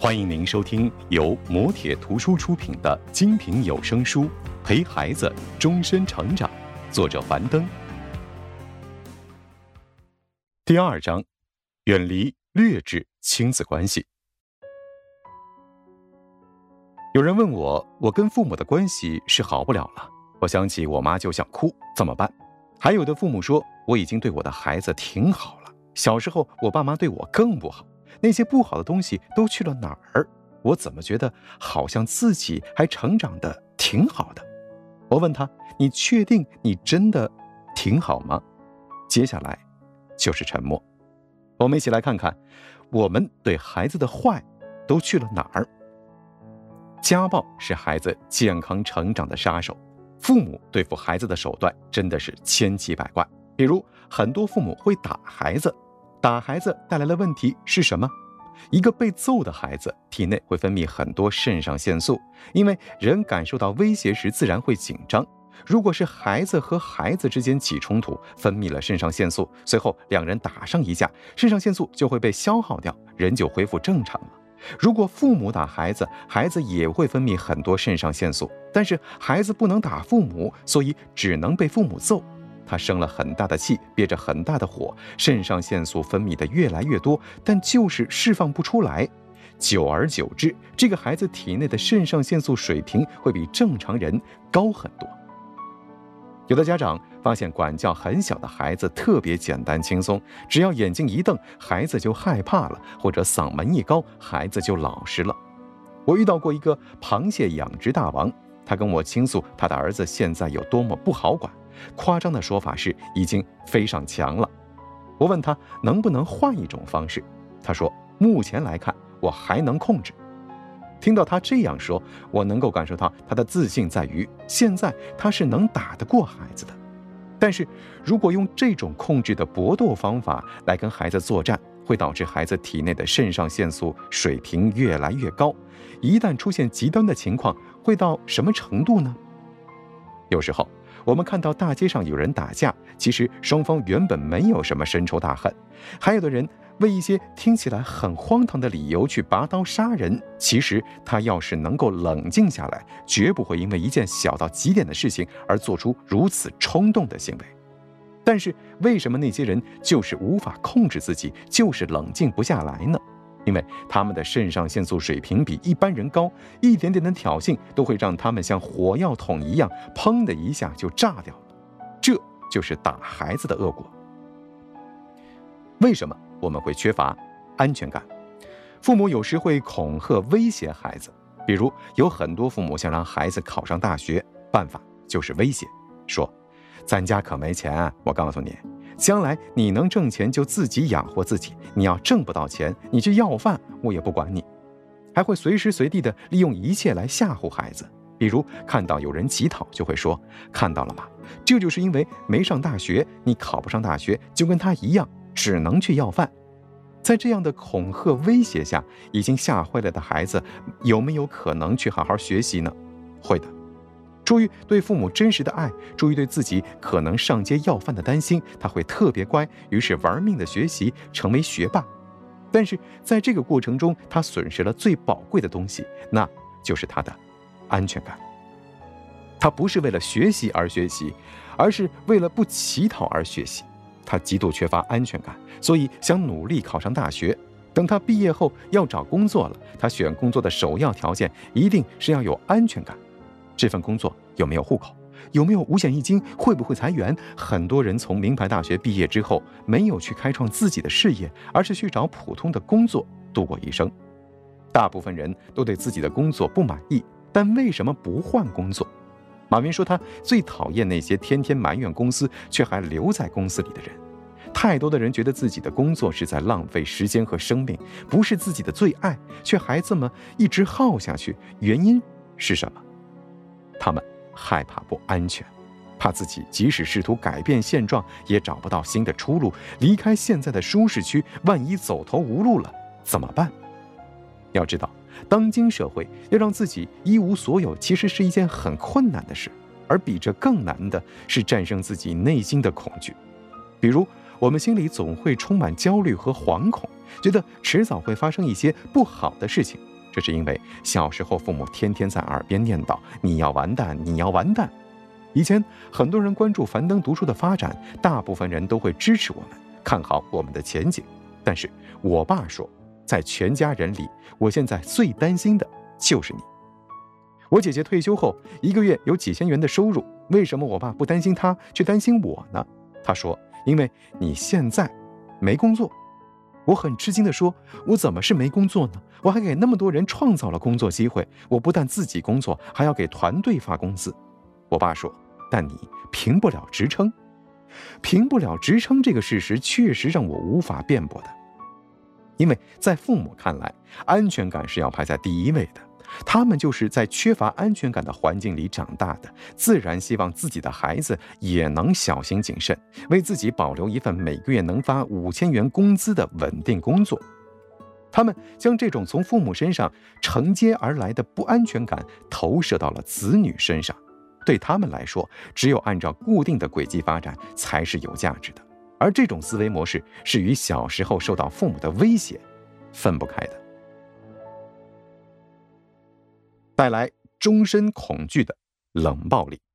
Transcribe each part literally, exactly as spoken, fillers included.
欢迎您收听由磨铁图书出品的精品有声书《陪孩子终身成长》，作者樊登。第二章，远离劣质亲子关系。有人问我，我跟父母的关系是好不了了，我想起我妈就想哭，怎么办？还有的父母说，我已经对我的孩子挺好了，小时候我爸妈对我更不好，那些不好的东西都去了哪儿？我怎么觉得好像自己还成长得挺好的？我问他，你确定你真的挺好吗？接下来就是沉默。我们一起来看看，我们对孩子的坏都去了哪儿？家暴是孩子健康成长的杀手，父母对付孩子的手段真的是千奇百怪。比如很多父母会打孩子，打孩子带来的问题是什么？一个被揍的孩子体内会分泌很多肾上腺素，因为人感受到威胁时自然会紧张。如果是孩子和孩子之间起冲突，分泌了肾上腺素，随后两人打上一架，肾上腺素就会被消耗掉，人就恢复正常了。如果父母打孩子，孩子也会分泌很多肾上腺素，但是孩子不能打父母，所以只能被父母揍。他生了很大的气，憋着很大的火，肾上腺素分泌的越来越多，但就是释放不出来。久而久之，这个孩子体内的肾上腺素水平会比正常人高很多。有的家长发现管教很小的孩子特别简单轻松，只要眼睛一瞪，孩子就害怕了，或者嗓门一高，孩子就老实了。我遇到过一个螃蟹养殖大王，他跟我倾诉他的儿子现在有多么不好管，夸张的说法是已经飞上墙了。我问他能不能换一种方式，他说目前来看我还能控制。听到他这样说，我能够感受到他的自信在于现在他是能打得过孩子的。但是如果用这种控制的搏斗方法来跟孩子作战，会导致孩子体内的肾上腺素水平越来越高。一旦出现极端的情况，会到什么程度呢？有时候我们看到大街上有人打架，其实双方原本没有什么深仇大恨，还有的人为一些听起来很荒唐的理由去拔刀杀人，其实他要是能够冷静下来，绝不会因为一件小到极点的事情而做出如此冲动的行为。但是为什么那些人就是无法控制自己，就是冷静不下来呢？因为他们的肾上腺素水平比一般人高，一点点的挑衅都会让他们像火药桶一样，砰的一下就炸掉了。这就是打孩子的恶果。为什么我们会缺乏安全感？父母有时会恐吓威胁孩子，比如有很多父母想让孩子考上大学，办法就是威胁，说咱家可没钱，我告诉你，将来你能挣钱就自己养活自己，你要挣不到钱，你去要饭我也不管你。还会随时随地的利用一切来吓唬孩子，比如看到有人乞讨就会说，看到了吗，这就是因为没上大学，你考不上大学就跟他一样，只能去要饭。在这样的恐吓威胁下，已经吓坏了的孩子有没有可能去好好学习呢？会的。出于对父母真实的爱，出于对自己可能上街要饭的担心，他会特别乖，于是玩命的学习，成为学霸。但是在这个过程中，他损失了最宝贵的东西，那就是他的安全感。他不是为了学习而学习，而是为了不乞讨而学习。他极度缺乏安全感，所以想努力考上大学。等他毕业后要找工作了，他选工作的首要条件一定是要有安全感。这份工作有没有户口？有没有五险一金？会不会裁员？很多人从名牌大学毕业之后，没有去开创自己的事业，而是去找普通的工作度过一生。大部分人都对自己的工作不满意，但为什么不换工作？马云说他最讨厌那些天天埋怨公司却还留在公司里的人。太多的人觉得自己的工作是在浪费时间和生命，不是自己的最爱，却还这么一直耗下去，原因是什么？他们害怕不安全，怕自己即使试图改变现状，也找不到新的出路，离开现在的舒适区，万一走投无路了怎么办？要知道，当今社会要让自己一无所有，其实是一件很困难的事，而比这更难的是战胜自己内心的恐惧。比如我们心里总会充满焦虑和惶恐，觉得迟早会发生一些不好的事情， 这是因为小时候父母天天在耳边念叨你要完蛋，你要完蛋。以前很多人关注樊登读书的发展，大部分人都会支持我们，看好我们的前景。但是我爸说，在全家人里，我现在最担心的就是你。我姐姐退休后一个月有几千元的收入，为什么我爸不担心她，却担心我呢？他说，因为你现在没工作。我很吃惊地说，我怎么是没工作呢？我还给那么多人创造了工作机会，我不但自己工作，还要给团队发工资。我爸说，但你评不了职称。评不了职称这个事实确实让我无法辩驳的，因为在父母看来，安全感是要排在第一位的。他们就是在缺乏安全感的环境里长大的，自然希望自己的孩子也能小心谨慎，为自己保留一份每个月能发五千元工资的稳定工作。他们将这种从父母身上承接而来的不安全感投射到了子女身上。对他们来说，只有按照固定的轨迹发展才是有价值的，而这种思维模式是与小时候受到父母的威胁分不开的。带来终身恐惧的冷暴力。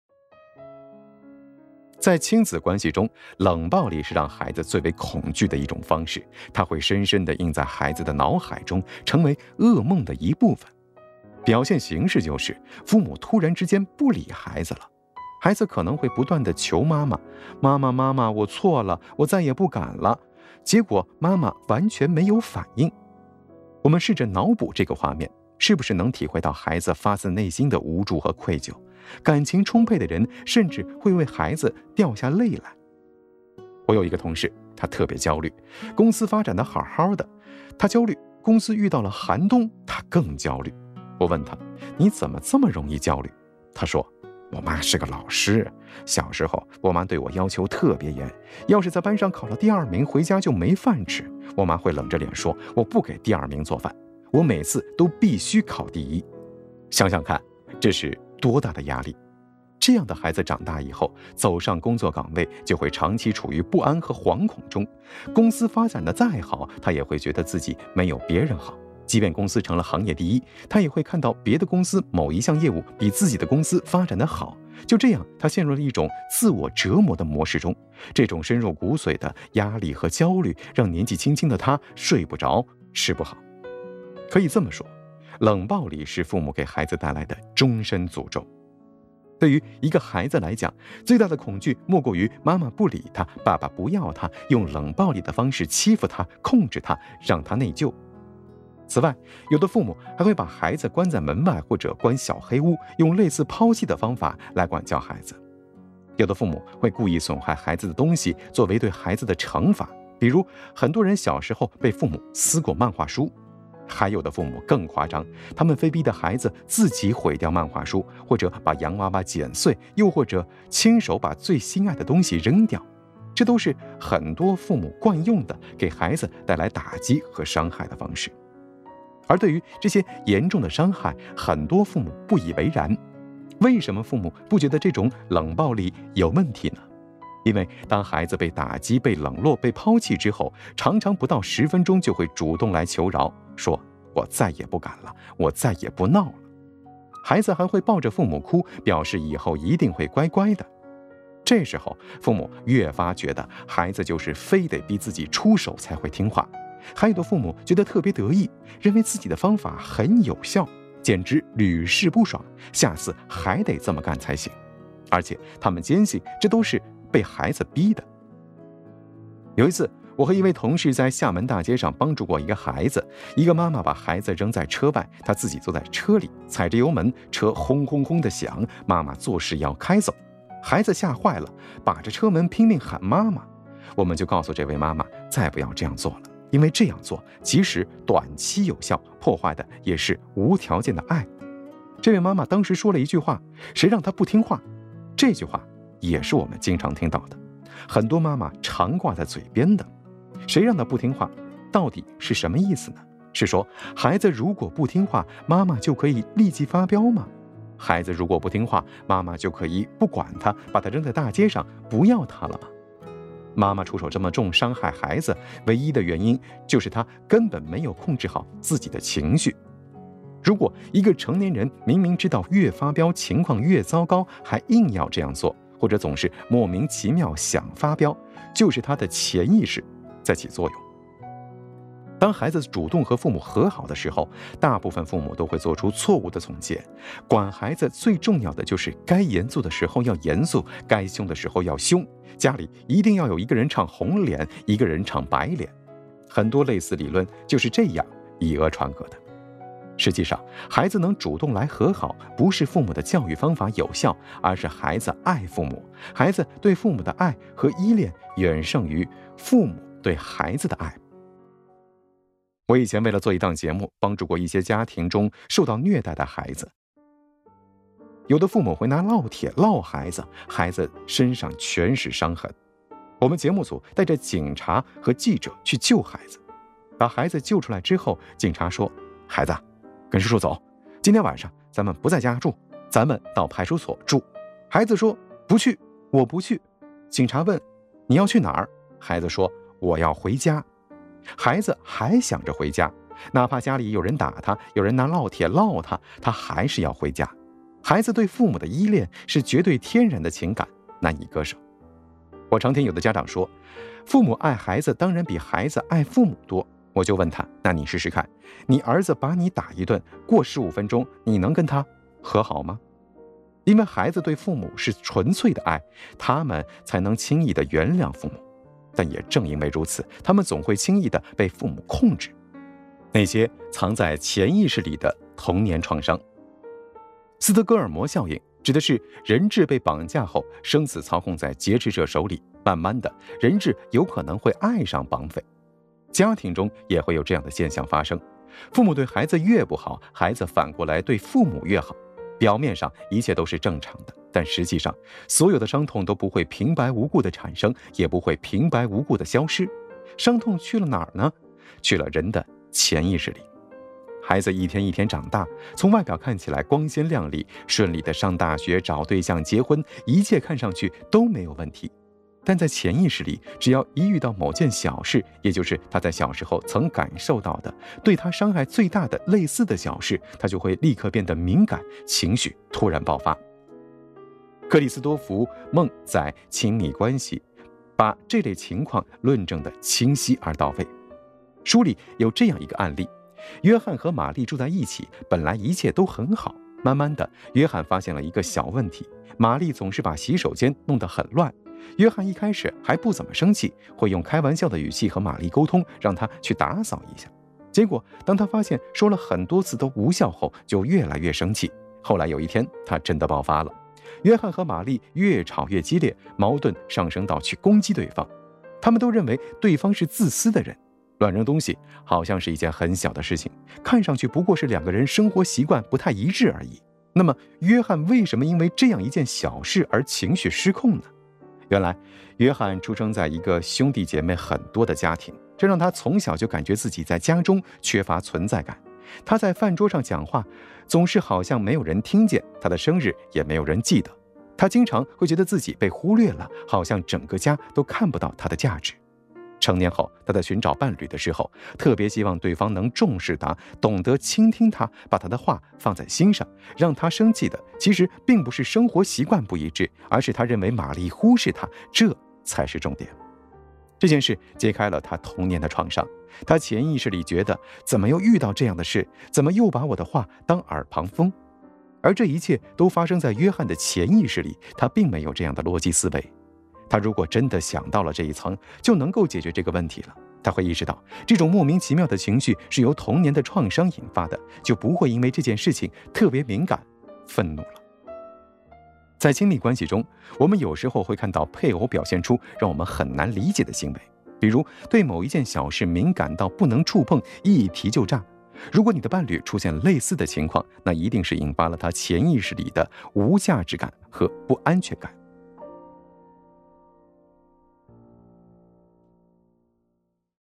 在亲子关系中，冷暴力是让孩子最为恐惧的一种方式，它会深深地印在孩子的脑海中，成为噩梦的一部分。表现形式就是父母突然之间不理孩子了，孩子可能会不断地求妈妈，妈妈妈妈，我错了，我再也不敢了。结果妈妈完全没有反应。我们试着脑补这个画面，是不是能体会到孩子发自内心的无助和愧疚？感情充沛的人甚至会为孩子掉下泪来。我有一个同事，他特别焦虑，公司发展的好好的，他焦虑，公司遇到了寒冬，他更焦虑。我问他，你怎么这么容易焦虑？他说，我妈是个老师，小时候我妈对我要求特别严，要是在班上考了第二名，回家就没饭吃，我妈会冷着脸说，我不给第二名做饭，我每次都必须考第一。想想看，这是多大的压力。这样的孩子长大以后，走上工作岗位就会长期处于不安和惶恐中，公司发展的再好，他也会觉得自己没有别人好。即便公司成了行业第一，他也会看到别的公司某一项业务比自己的公司发展的好，就这样他陷入了一种自我折磨的模式中。这种深入骨髓的压力和焦虑让年纪轻轻的他睡不着，吃不好。可以这么说，冷暴力是父母给孩子带来的终身诅咒。对于一个孩子来讲，最大的恐惧莫过于妈妈不理他，爸爸不要他，用冷暴力的方式欺负他，控制他，让他内疚。此外，有的父母还会把孩子关在门外或者关小黑屋，用类似抛弃的方法来管教孩子。有的父母会故意损害孩子的东西作为对孩子的惩罚，比如很多人小时候被父母撕过漫画书。还有的父母更夸张，他们非逼的孩子自己毁掉漫画书，或者把洋娃娃剪碎，又或者亲手把最心爱的东西扔掉。这都是很多父母惯用的给孩子带来打击和伤害的方式。而对于这些严重的伤害，很多父母不以为然。为什么父母不觉得这种冷暴力有问题呢？因为当孩子被打击、被冷落、被抛弃之后，常常不到十分钟就会主动来求饶，说我再也不敢了，我再也不闹了。孩子还会抱着父母哭，表示以后一定会乖乖的。这时候父母越发觉得孩子就是非得逼自己出手才会听话。还有的父母觉得特别得意，认为自己的方法很有效，简直屡试不爽，下次还得这么干才行。而且他们坚信这都是被孩子逼的。有一次，我和一位同事在厦门大街上帮助过一个孩子，一个妈妈把孩子扔在车外，她自己坐在车里，踩着油门，车轰轰轰地响，妈妈作势要开走，孩子吓坏了，把着车门拼命喊妈妈。我们就告诉这位妈妈，再不要这样做了，因为这样做即使短期有效，破坏的也是无条件的爱。这位妈妈当时说了一句话，谁让她不听话？这句话也是我们经常听到的，很多妈妈常挂在嘴边的。谁让她不听话，到底是什么意思呢？是说孩子如果不听话，妈妈就可以立即发飙吗？孩子如果不听话，妈妈就可以不管他，把他扔在大街上，不要他了吗？妈妈出手这么重，伤害孩子，唯一的原因就是她根本没有控制好自己的情绪。 如果一个成年人明明知道越发飙情况越糟糕，还硬要这样做，或者总是莫名其妙想发飙，就是他的潜意识在起作用。当孩子主动和父母和好的时候，大部分父母都会做出错误的总结。管孩子最重要的就是该严肃的时候要严肃，该凶的时候要凶。家里一定要有一个人唱红脸，一个人唱白脸。很多类似理论就是这样以讹传讹的。实际上，孩子能主动来和好，不是父母的教育方法有效，而是孩子爱父母。孩子对父母的爱和依恋远胜于父母对孩子的爱。我以前为了做一档节目，帮助过一些家庭中受到虐待的孩子。有的父母会拿烙铁烙孩子，孩子身上全是伤痕。我们节目组带着警察和记者去救孩子。把孩子救出来之后，警察说：“孩子，跟叔叔走，今天晚上咱们不在家住，咱们到派出所住。”孩子说：“不去，我不去。”警察问：“你要去哪儿？”孩子说：“我要回家。”孩子还想着回家，哪怕家里有人打他，有人拿烙铁烙他，他还是要回家。孩子对父母的依恋是绝对天然的情感，难以割舍。我常听有的家长说，父母爱孩子当然比孩子爱父母多。我就问他，那你试试看，你儿子把你打一顿，过十五分钟，你能跟他和好吗？因为孩子对父母是纯粹的爱，他们才能轻易地原谅父母。但也正因为如此，他们总会轻易地被父母控制。那些藏在潜意识里的童年创伤。斯德哥尔摩效应指的是人质被绑架后，生死操控在劫持者手里，慢慢的，人质有可能会爱上绑匪。家庭中也会有这样的现象发生，父母对孩子越不好，孩子反过来对父母越好。表面上一切都是正常的，但实际上所有的伤痛都不会平白无故的产生，也不会平白无故的消失。伤痛去了哪儿呢？去了人的潜意识里。孩子一天一天长大，从外表看起来光鲜亮丽，顺利的上大学、找对象、结婚，一切看上去都没有问题。但在潜意识里，只要一遇到某件小事，也就是他在小时候曾感受到的对他伤害最大的类似的小事，他就会立刻变得敏感，情绪突然爆发。克里斯多福·孟在《亲密关系》把这类情况论证得清晰而到位。书里有这样一个案例，约翰和玛丽住在一起，本来一切都很好，慢慢的，约翰发现了一个小问题，玛丽总是把洗手间弄得很乱。约翰一开始还不怎么生气，会用开玩笑的语气和玛丽沟通，让她去打扫一下。结果当他发现说了很多次都无效后，就越来越生气。后来有一天，他真的爆发了。约翰和玛丽越吵越激烈，矛盾上升到去攻击对方。他们都认为对方是自私的人，乱扔东西好像是一件很小的事情，看上去不过是两个人生活习惯不太一致而已。那么约翰为什么因为这样一件小事而情绪失控呢？原来约翰出生在一个兄弟姐妹很多的家庭，这让他从小就感觉自己在家中缺乏存在感。他在饭桌上讲话，总是好像没有人听见，他的生日也没有人记得。他经常会觉得自己被忽略了，好像整个家都看不到他的价值。成年后，他在寻找伴侣的时候，特别希望对方能重视他，懂得倾听他，把他的话放在心上。让他生气的其实并不是生活习惯不一致，而是他认为玛丽忽视他，这才是重点。这件事揭开了他童年的创伤，他潜意识里觉得，怎么又遇到这样的事，怎么又把我的话当耳旁风。而这一切都发生在约翰的潜意识里，他并没有这样的逻辑思维。他如果真的想到了这一层，就能够解决这个问题了。他会意识到，这种莫名其妙的情绪是由童年的创伤引发的，就不会因为这件事情特别敏感、愤怒了。在亲密关系中，我们有时候会看到配偶表现出让我们很难理解的行为，比如对某一件小事敏感到不能触碰，一提就炸。如果你的伴侣出现类似的情况，那一定是引发了他潜意识里的无价值感和不安全感。